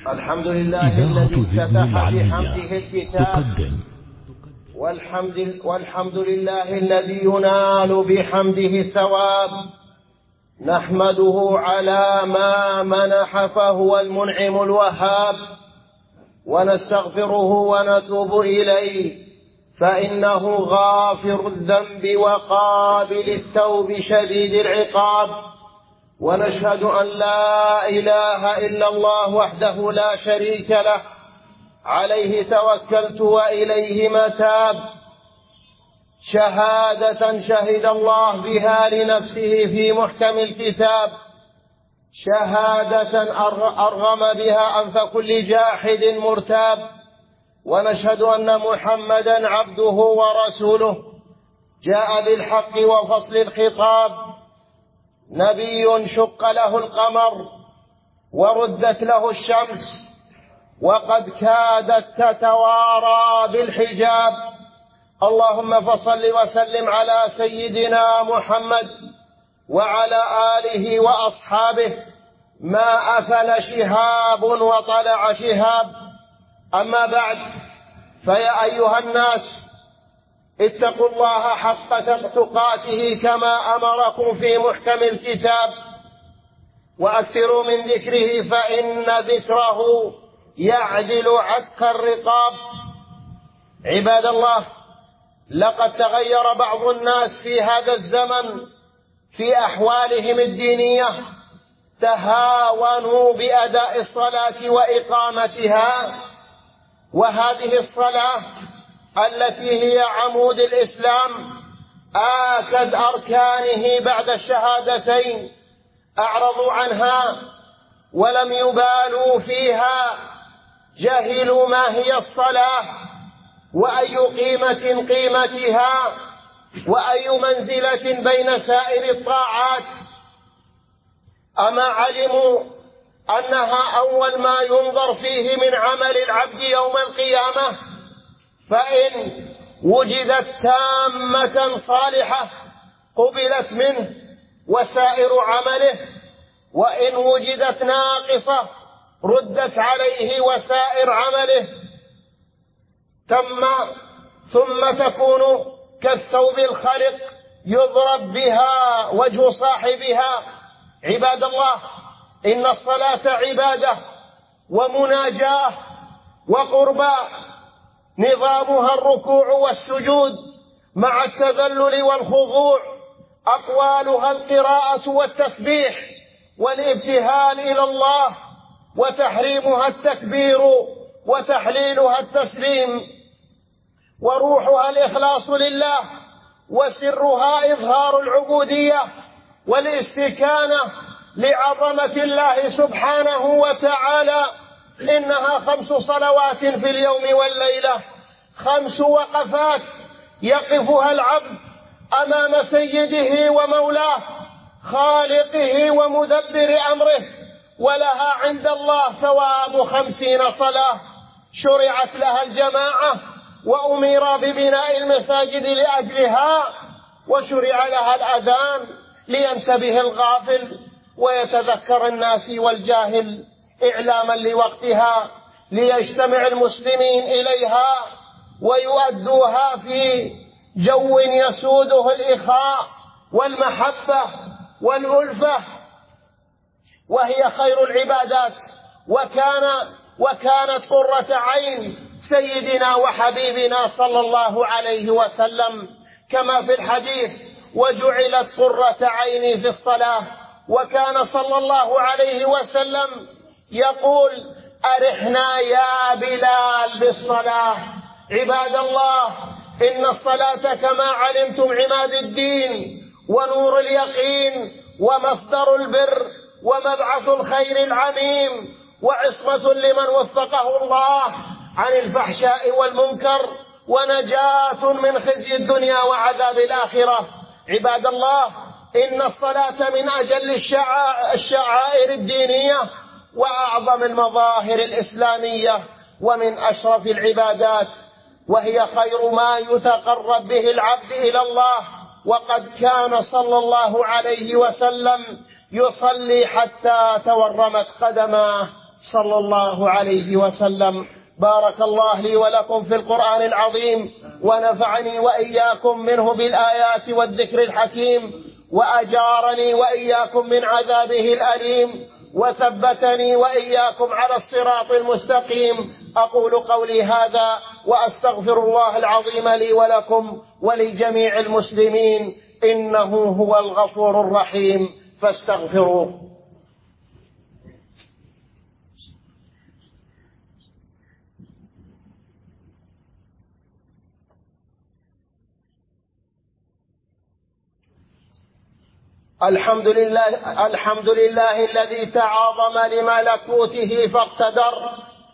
الحمد لله الذي افتتح بحمده الكتاب والحمد لله الذي ينال بحمده الثواب. نحمده على ما منح فهو المنعم الوهاب، ونستغفره ونتوب إليه فإنه غافر الذنب وقابل التوب شديد العقاب. ونشهد أن لا إله إلا الله وحده لا شريك له، عليه توكلت وإليه متاب، شهادة شهد الله بها لنفسه في محكم الكتاب، شهادة أرغم بها أنف كل جاحد مرتاب. ونشهد أن محمدا عبده ورسوله، جاء بالحق وفصل الخطاب، نبي شق له القمر وردت له الشمس، وقد كادت تتوارى بالحجاب. اللهم فصل وسلم على سيدنا محمد وعلى آله وأصحابه، ما أفل شهاب وطلع شهاب. أما بعد، فيا أيها الناس، اتقوا الله حق تقاته كما أمركم في محكم الكتاب، وأكثروا من ذكره فإن ذكره يعدل عك الرقاب. عباد الله، لقد تغير بعض الناس في هذا الزمن في أحوالهم الدينية، تهاونوا بأداء الصلاة وإقامتها، وهذه الصلاة التي هي عمود الإسلام آكد أركانه بعد الشهادتين أعرضوا عنها ولم يبالوا فيها، جهلوا ما هي الصلاة وأي قيمة قيمتها وأي منزلة بين سائر الطاعات. أما علموا أنها أول ما ينظر فيه من عمل العبد يوم القيامة، فإن وجدت تامة صالحة قبلت منه وسائر عمله، وإن وجدت ناقصة ردت عليه وسائر عمله. ثم تكون كالثوب الخلق يضرب بها وجه صاحبها. عباد الله، إن الصلاة عبادة ومناجاة وقربى، نظامها الركوع والسجود مع التذلل والخضوع، أقوالها القراءة والتسبيح والابتهال إلى الله، وتحريمها التكبير وتحليلها التسليم، وروحها الإخلاص لله، وسرها إظهار العبودية والاستكانة لعظمة الله سبحانه وتعالى. إنها 5 صلوات في اليوم والليلة، 5 وقفات يقفها العبد أمام سيده ومولاه خالقه ومدبر أمره، ولها عند الله ثواب 50 صلاة. شرعت لها الجماعة وأمر ببناء المساجد لأجلها، وشرع لها الأذان لينتبه الغافل ويتذكر الناس والجاهل إعلاما لوقتها، ليجتمع المسلمين إليها ويؤدوها في جو يسوده الإخاء والمحبة والألفة، وهي خير العبادات. وكانت قرة عين سيدنا وحبيبنا صلى الله عليه وسلم، كما في الحديث: وجعلت قرة عيني في الصلاة. وكان صلى الله عليه وسلم يقول: أرحنا يا بلال بالصلاة. عباد الله، إن الصلاة كما علمتم عماد الدين ونور اليقين ومصدر البر ومبعث الخير العميم، وعصمة لمن وفقه الله عن الفحشاء والمنكر، ونجاة من خزي الدنيا وعذاب الآخرة. عباد الله، إن الصلاة من أجل الشعائر الدينية وأعظم المظاهر الإسلامية، ومن أشرف العبادات، وهي خير ما يتقرب به العبد إلى الله. وقد كان صلى الله عليه وسلم يصلي حتى تورمت قدماه صلى الله عليه وسلم. بارك الله لي ولكم في القرآن العظيم، ونفعني وإياكم منه بالآيات والذكر الحكيم، وأجارني وإياكم من عذابه الأليم، وثبتني وإياكم على الصراط المستقيم. أقول قولي هذا وأستغفر الله العظيم لي ولكم ولجميع المسلمين، إنه هو الغفور الرحيم، فاستغفروه. الحمد لله الذي تعاظم لملكوته فاقتدر،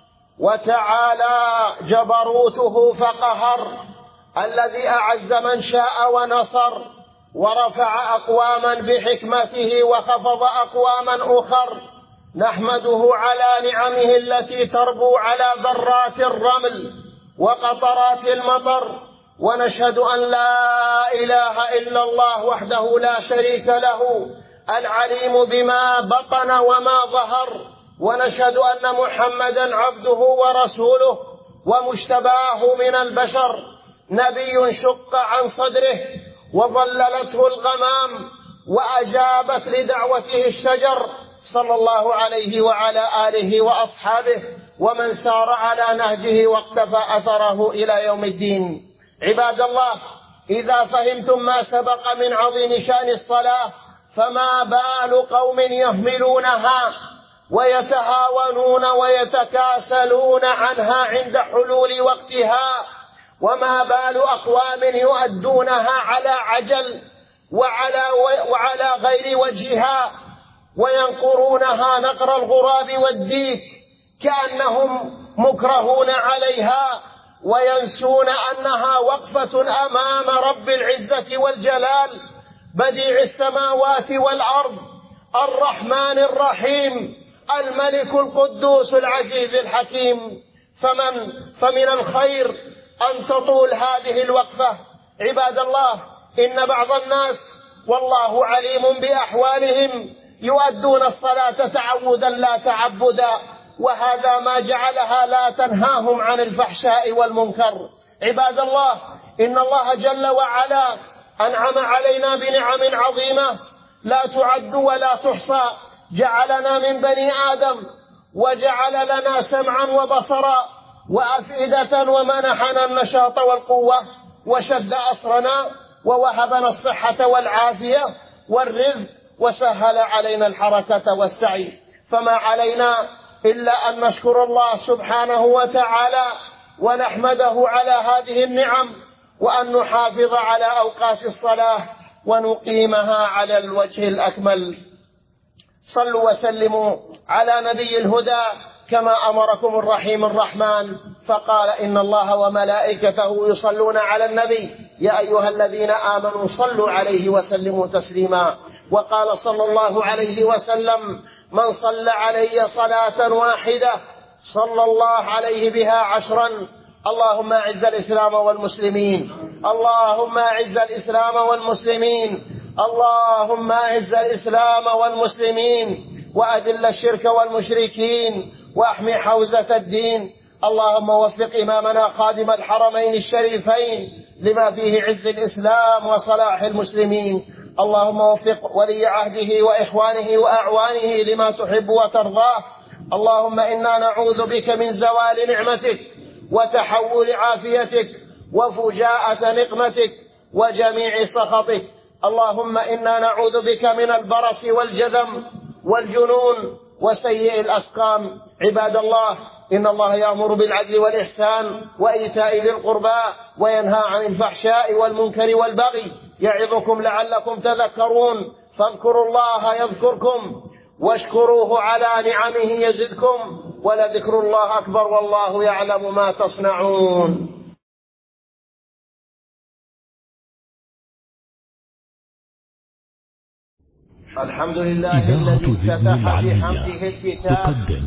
وتعالى جبروته فقهر، الذي أعز من شاء ونصر، ورفع أقواما بحكمته وخفض أقواما أخر. نحمده على نعمه التي تربو على ذرات الرمل وقطرات المطر، ونشهد أن لا إله إلا الله وحده لا شريك له، العليم بما بطن وما ظهر، ونشهد أن محمدا عبده ورسوله ومجتباه من البشر، نبي شق عن صدره وظللته الغمام وأجابت لدعوته الشجر، صلى الله عليه وعلى آله وأصحابه ومن سار على نهجه واقتفى أثره إلى يوم الدين. عباد الله، إذا فهمتم ما سبق من عظيم شأن الصلاة، فما بال قوم يهملونها ويتهاونون ويتكاسلون عنها عند حلول وقتها، وما بال أقوام يؤدونها على عجل وعلى غير وجهها، وينقرونها نقر الغراب والديك كأنهم مكرهون عليها، وينسون أنها وقفة أمام رب العزة والجلال، بديع السماوات والأرض، الرحمن الرحيم، الملك القدوس العزيز الحكيم. فمن الخير أن تطول هذه الوقفة. عباد الله، إن بعض الناس والله عليم بأحوالهم يؤدون الصلاة تعودا لا تعبدا، وهذا ما جعلها لا تنهاهم عن الفحشاء والمنكر. عباد الله، إن الله جل وعلا أنعم علينا بنعم عظيمة لا تعد ولا تحصى. جعلنا من بني آدم، وجعل لنا سمعا وبصرا وأفئدة، ومنحنا النشاط والقوة، وشد أسرنا، ووهبنا الصحة والعافية والرزق، وسهل علينا الحركة والسعي. فما علينا إلا أن نشكر الله سبحانه وتعالى ونحمده على هذه النعم، وأن نحافظ على أوقات الصلاة ونقيمها على الوجه الأكمل. صلوا وسلموا على نبي الهدى كما أمركم الرحيم الرحمن، فقال: إن الله وملائكته يصلون على النبي يا أيها الذين آمنوا صلوا عليه وسلموا تسليما. وقال صلى الله عليه وسلم: من صلى علي صلاة واحدة صلى الله عليه بها 10. اللهم أعز الإسلام والمسلمين، اللهم أعز الإسلام والمسلمين، اللهم أعز الإسلام والمسلمين، وأذل الشرك والمشركين، وأحمي حوزة الدين. اللهم وفق إمامنا خادم الحرمين الشريفين لما فيه عز الإسلام وصلاح المسلمين. اللهم وفق ولي عهده وإخوانه وأعوانه لما تحب وترضاه. اللهم إنا نعوذ بك من زوال نعمتك وتحول عافيتك وفجاءة نقمتك وجميع سخطك. اللهم إنا نعوذ بك من البرص والجذم والجنون وسيء الأسقام. عباد الله، إن الله يأمر بالعدل والإحسان وإيتاء ذي القربى وينهى عن الفحشاء والمنكر والبغي، يعظكم لعلكم تذكرون. فاذكروا الله يذكركم واشكروه على نعمه يزدكم، ولذكر الله أكبر والله يعلم ما تصنعون. الحمد لله الذي افتتح بحمده الكتاب،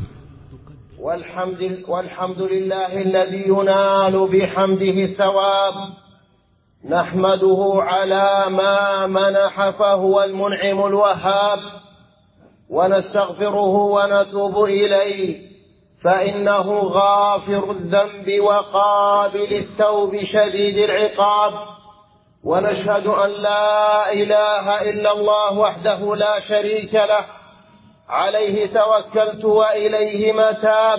والحمد لله الذي ينال بحمده الثواب. نحمده على ما منح فهو المنعم الوهاب، ونستغفره ونتوب إليه، فإنه غافر الذنب وقابل التوب شديد العقاب. ونشهد أن لا إله إلا الله وحده لا شريك له، عليه توكلت وإليه متاب،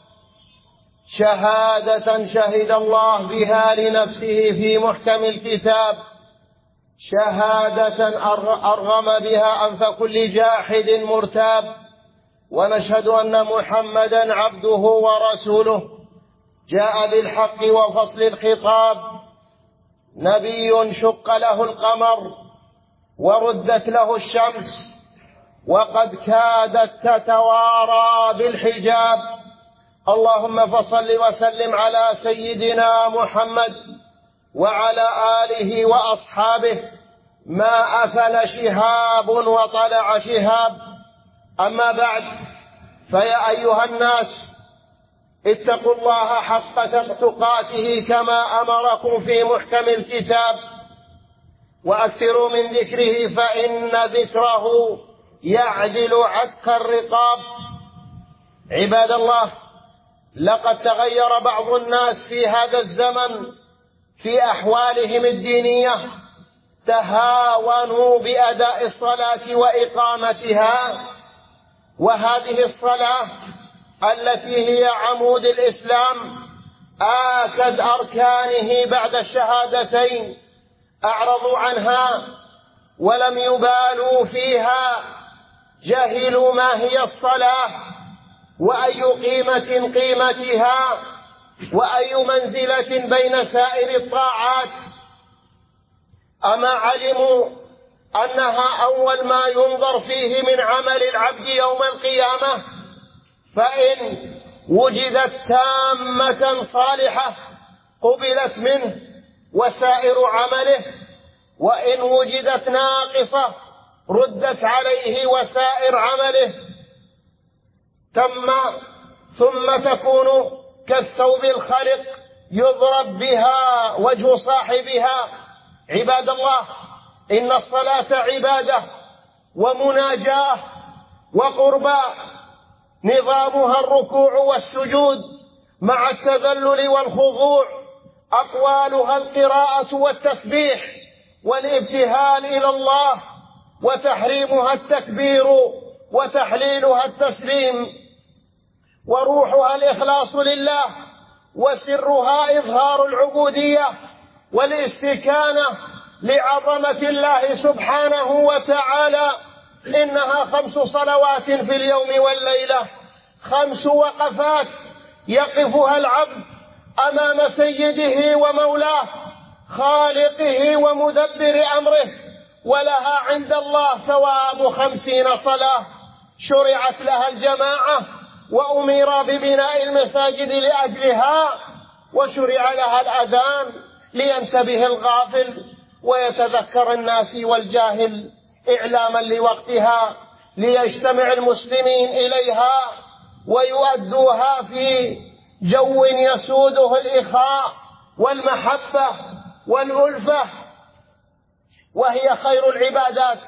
شهادة شهد الله بها لنفسه في محكم الكتاب، شهادة أرغم بها أنف كل جاحد مرتاب. ونشهد أن محمدا عبده ورسوله، جاء بالحق وفصل الخطاب، نبي شق له القمر وردت له الشمس، وقد كادت تتوارى بالحجاب. اللهم فصل وسلم على سيدنا محمد وعلى آله وأصحابه، ما أفل شهاب وطلع شهاب. أما بعد، فيا أيها الناس، اتقوا الله حق تقاته كما أمركم في محكم الكتاب، وأكثروا من ذكره، فإن ذكره يعدل عتق الرقاب. عباد الله، لقد تغير بعض الناس في هذا الزمن في أحوالهم الدينية، تهاونوا بأداء الصلاة وإقامتها، وهذه الصلاة التي هي عمود الإسلام، آكد أركانه بعد الشهادتين، أعرضوا عنها ولم يبالوا فيها، جهلوا ما هي الصلاة وأي قيمتها وأي منزلة بين سائر الطاعات. أما علموا أنها أول ما ينظر فيه من عمل العبد يوم القيامة، فإن وجدت تامة صالحة قبلت منه وسائر عمله، وإن وجدت ناقصة ردت عليه وسائر عمله. ثم تكون كالثوب الخلق يضرب بها وجه صاحبها. عباد الله، إن الصلاة عبادة ومناجاة وقربى، نظامها الركوع والسجود مع التذلل والخضوع، أقوالها القراءة والتسبيح والابتهال إلى الله، وتحريمها التكبير وتحليلها التسليم، وروحها الإخلاص لله، وسرها إظهار العبودية والاستكانة لعظمة الله سبحانه وتعالى. إنها 5 صلوات في اليوم والليلة، 5 وقفات يقفها العبد أمام سيده ومولاه، خالقه ومدبر أمره، ولها عند الله ثواب 50 صلاة شرعت لها الجماعة، وأمر ببناء المساجد لأجلها، وشرع لها الأذان لينتبه الغافل ويتذكر الناس والجاهل، إعلاما لوقتها، ليجتمع المسلمين إليها ويؤدوها في جو يسوده الإخاء والمحبة والألفة، وهي خير العبادات.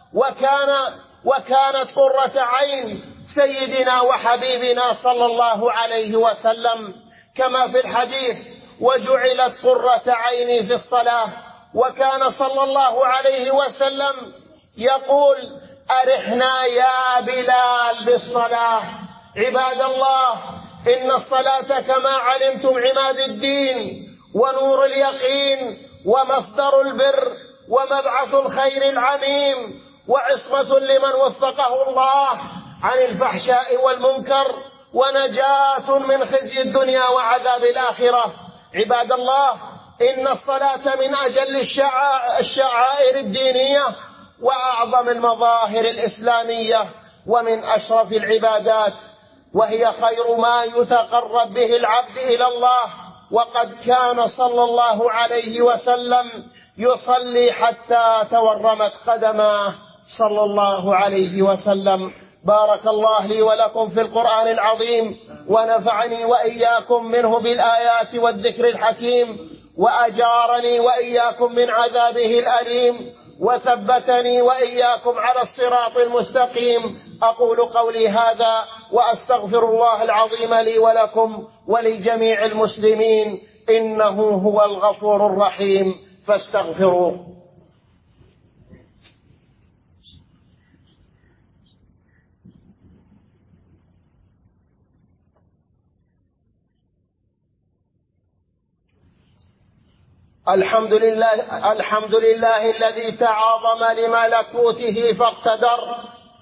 وكانت قرة عين سيدنا وحبيبنا صلى الله عليه وسلم، كما في الحديث: وجعلت قرة عيني في الصلاة. وكان صلى الله عليه وسلم يقول: أرحنا يا بلال بالصلاة. عباد الله، إن الصلاة كما علمتم عماد الدين ونور اليقين ومصدر البر ومبعث الخير العميم، وعصمة لمن وفقه الله عن الفحشاء والمنكر، ونجاة من خزي الدنيا وعذاب الآخرة. عباد الله، إن الصلاة من أجل الشعائر الدينية وأعظم المظاهر الإسلامية، ومن أشرف العبادات، وهي خير ما يتقرب به العبد إلى الله. وقد كان صلى الله عليه وسلم يصلي حتى تورمت قدماه صلى الله عليه وسلم. بارك الله لي ولكم في القرآن العظيم، ونفعني وإياكم منه بالآيات والذكر الحكيم، وأجارني وإياكم من عذابه الأليم. وثبتني وإياكم على الصراط المستقيم. أقول قولي هذا وأستغفر الله العظيم لي ولكم ولجميع المسلمين، إنه هو الغفور الرحيم، فاستغفروه. الحمد لله الذي تعاظم لملكوته فاقتدر،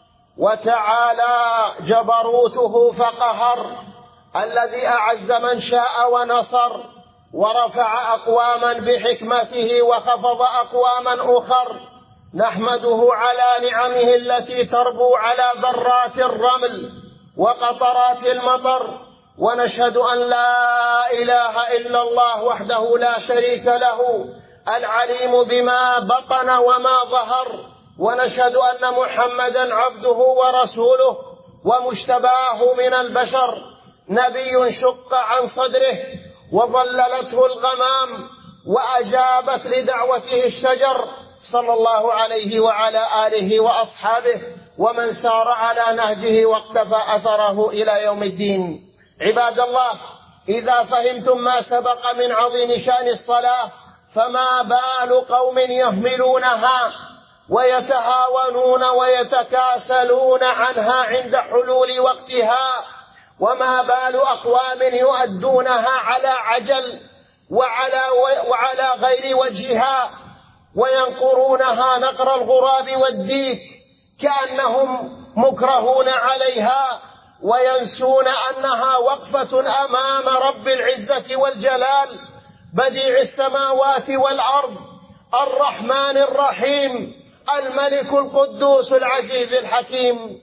وتعالى جبروته فقهر، الذي أعز من شاء ونصر، ورفع أقواما بحكمته وخفض أقواما أخر. نحمده على نعمه التي تربو على ذرات الرمل وقطرات المطر، ونشهد أن لا إله إلا الله وحده لا شريك له، العليم بما بطن وما ظهر، ونشهد أن محمدا عبده ورسوله ومجتباه من البشر، نبي شق عن صدره وظللته الغمام وأجابت لدعوته الشجر، صلى الله عليه وعلى آله وأصحابه ومن سار على نهجه واقتفى أثره إلى يوم الدين. عباد الله، إذا فهمتم ما سبق من عظيم شأن الصلاة، فما بال قوم يهملونها ويتهاونون ويتكاسلون عنها عند حلول وقتها، وما بال أقوام يؤدونها على عجل وعلى غير وجهها، وينقرونها نقر الغراب والديك كأنهم مكرهون عليها، وينسون أنها وقفة أمام رب العزة والجلال، بديع السماوات والأرض، الرحمن الرحيم، الملك القدوس العزيز الحكيم.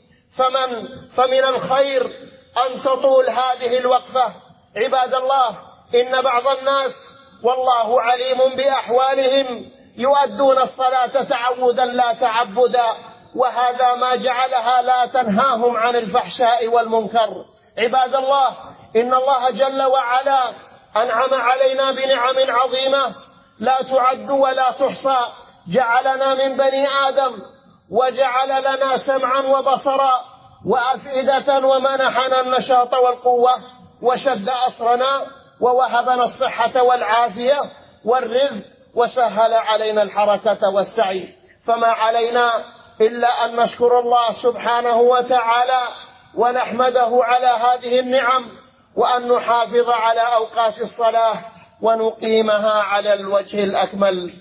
فمن الخير أن تطول هذه الوقفة. عباد الله، إن بعض الناس والله عليم بأحوالهم يؤدون الصلاة تعودا لا تعبدا، وهذا ما جعلها لا تنهاهم عن الفحشاء والمنكر. عباد الله، إن الله جل وعلا أنعم علينا بنعم عظيمة لا تعد ولا تحصى. جعلنا من بني آدم، وجعل لنا سمعا وبصرا وأفئدة، ومنحنا النشاط والقوة، وشد أسرنا، ووهبنا الصحة والعافية والرزق، وسهل علينا الحركة والسعي. فما علينا إلا أن نشكر الله سبحانه وتعالى ونحمده على هذه النعم، وأن نحافظ على أوقات الصلاة ونقيمها على الوجه الأكمل.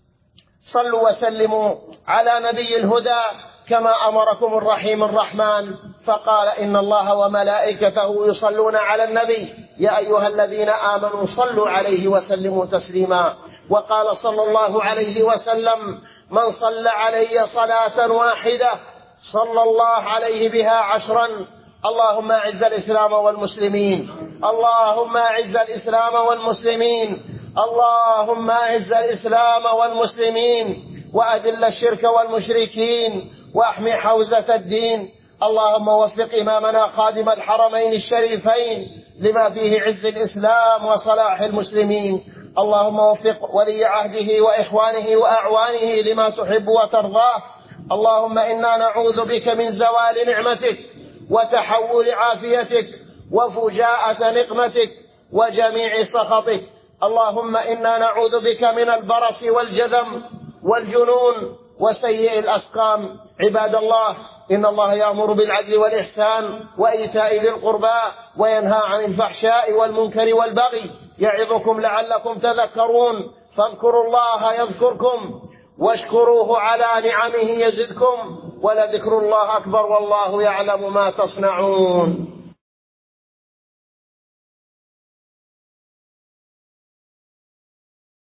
صلوا وسلموا على نبي الهدى كما أمركم الرحيم الرحمن، فقال: إن الله وملائكته يصلون على النبي يا أيها الذين آمنوا صلوا عليه وسلموا تسليما. وقال صلى الله عليه وسلم: من صلى علي صلاة واحدة صلى الله عليه بها 10. اللهم أعز الإسلام والمسلمين، اللهم أعز الإسلام والمسلمين، اللهم أعز الإسلام والمسلمين، وأذل الشرك والمشركين، وأحمي حوزة الدين. اللهم وفق إمامنا خادم الحرمين الشريفين لما فيه عز الإسلام وصلاح المسلمين. اللهم وفق ولي عهده وإخوانه وأعوانه لما تحب وترضاه. اللهم إنا نعوذ بك من زوال نعمتك وتحول عافيتك وفجاءة نقمتك وجميع سخطك. اللهم إنا نعوذ بك من البرص والجذم والجنون وسيء الأسقام. عباد الله، إن الله يأمر بالعدل والإحسان وإيتاء ذي القربى وينهى عن الفحشاء والمنكر والبغي، يعظكم لعلكم تذكرون. فاذكروا الله يذكركم واشكروه على نعمه يزدكم، ولذكر الله أكبر، والله يعلم ما تصنعون.